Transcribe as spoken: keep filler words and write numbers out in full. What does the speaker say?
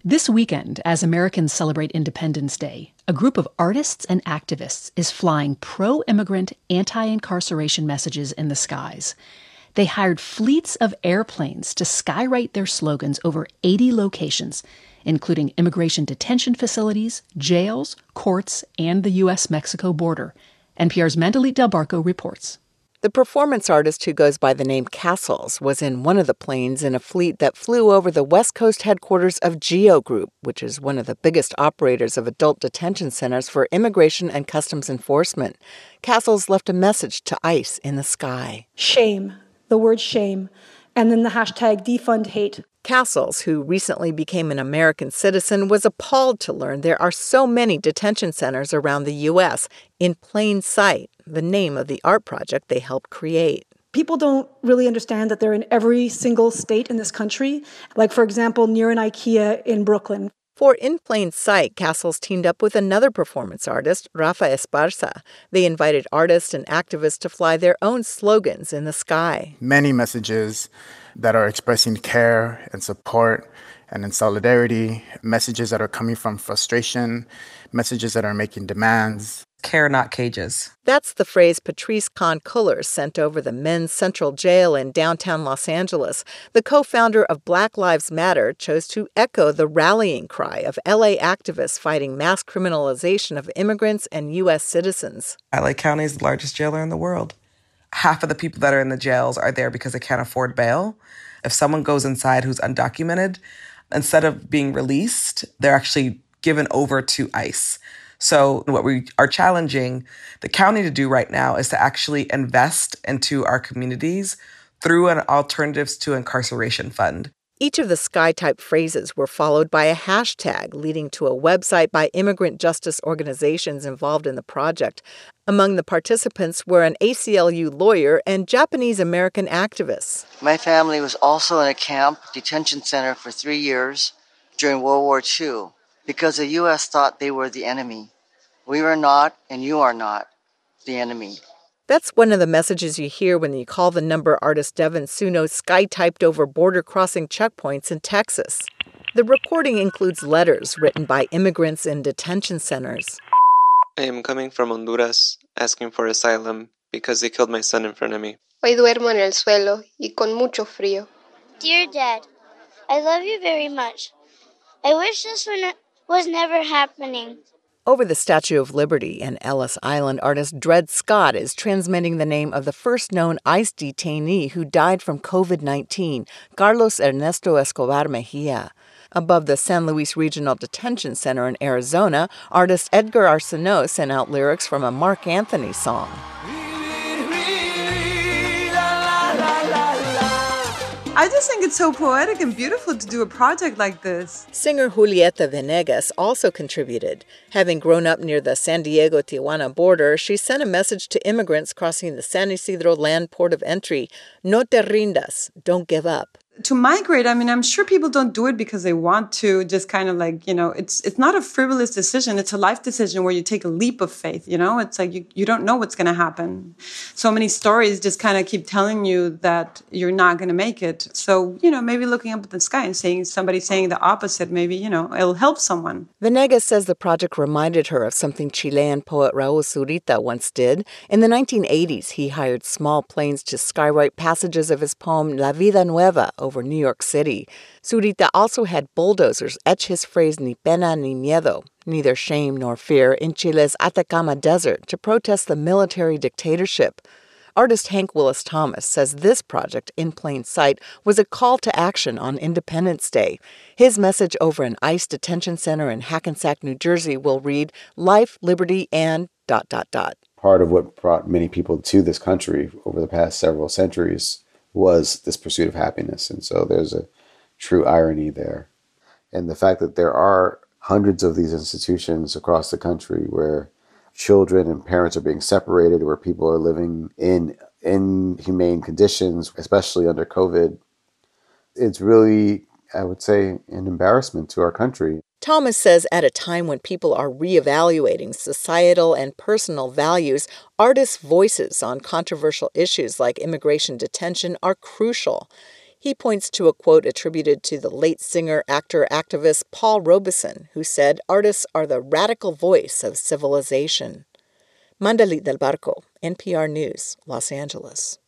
This weekend, as Americans celebrate Independence Day, a group of artists and activists is flying pro-immigrant, anti-incarceration messages in the skies. They hired fleets of airplanes to skywrite their slogans over eighty locations, including immigration detention facilities, jails, courts, and the U S Mexico border. N P R's Mandalit Del Barco reports. The performance artist who goes by the name Castles was in one of the planes in a fleet that flew over the West Coast headquarters of GEO Group, which is one of the biggest operators of adult detention centers for immigration and customs enforcement. Castles left a message to ICE in the sky. Shame, the word shame, and then the hashtag defund hate. Castles, who recently became an American citizen, was appalled to learn there are so many detention centers around the U S in plain sight, the name of the art project they helped create. People don't really understand that they're in every single state in this country, like, for example, near an IKEA in Brooklyn. For In Plain Sight, Castles teamed up with another performance artist, Rafa Esparza. They invited artists and activists to fly their own slogans in the sky. Many messages that are expressing care and support and in solidarity, messages that are coming from frustration, messages that are making demands. Care, not cages. That's the phrase Patrice Kahn-Kuller sent over the men's central jail in downtown Los Angeles. The co-founder of Black Lives Matter chose to echo the rallying cry of L A activists fighting mass criminalization of immigrants and U S citizens. L A County is the largest jailer in the world. Half of the people that are in the jails are there because they can't afford bail. If someone goes inside who's undocumented, instead of being released, they're actually given over to ICE. So what we are challenging the county to do right now is to actually invest into our communities through an Alternatives to Incarceration Fund. Each of the sky-type phrases were followed by a hashtag leading to a website by immigrant justice organizations involved in the project. Among the participants were an A C L U lawyer and Japanese-American activists. My family was also in a camp detention center for three years during World War Two because the U S thought they were the enemy. We were not, and you are not, the enemy. That's one of the messages you hear when you call the number artist Devin Suno sky-typed over border-crossing checkpoints in Texas. The recording includes letters written by immigrants in detention centers. I am coming from Honduras, asking for asylum because they killed my son in front of me. Hoy duermo en el suelo y con mucho frío. Dear Dad, I love you very much. I wish this one was never happening. Over the Statue of Liberty, an Ellis Island artist, Dred Scott, is transmitting the name of the first known ICE detainee who died from covid nineteen, Carlos Ernesto Escobar Mejia. Above the San Luis Regional Detention Center in Arizona, artist Edgar Arsenault sent out lyrics from a Mark Anthony song. I just think it's so poetic and beautiful to do a project like this. Singer Julieta Venegas also contributed. Having grown up near the San Diego-Tijuana border, she sent a message to immigrants crossing the San Isidro land port of entry. No te rindas, don't give up. To migrate, I mean, I'm sure people don't do it because they want to, just kind of like, you know, it's it's not a frivolous decision. It's a life decision where you take a leap of faith, you know? It's like you, you don't know what's going to happen. So many stories just kind of keep telling you that you're not going to make it. So, you know, maybe looking up at the sky and seeing somebody saying the opposite, maybe, you know, it'll help someone. Venegas says the project reminded her of something Chilean poet Raul Zurita once did. In the nineteen eighties, he hired small planes to skywrite passages of his poem La Vida Nueva over New York City. Zurita also had bulldozers etch his phrase ni pena ni miedo, neither shame nor fear, in Chile's Atacama Desert to protest the military dictatorship. Artist Hank Willis Thomas says this project, In Plain Sight, was a call to action on Independence Day. His message over an ICE detention center in Hackensack, New Jersey will read, life, liberty, and dot, dot, dot. Part of what brought many people to this country over the past several centuries was this pursuit of happiness. And so there's a true irony there. And the fact that there are hundreds of these institutions across the country where children and parents are being separated, where people are living in inhumane conditions, especially under COVID, it's really, I would say, an embarrassment to our country. Thomas says at a time when people are reevaluating societal and personal values, artists' voices on controversial issues like immigration detention are crucial. He points to a quote attributed to the late singer, actor, activist Paul Robeson, who said, "Artists are the radical voice of civilization." Mandalit del Barco, N P R News, Los Angeles.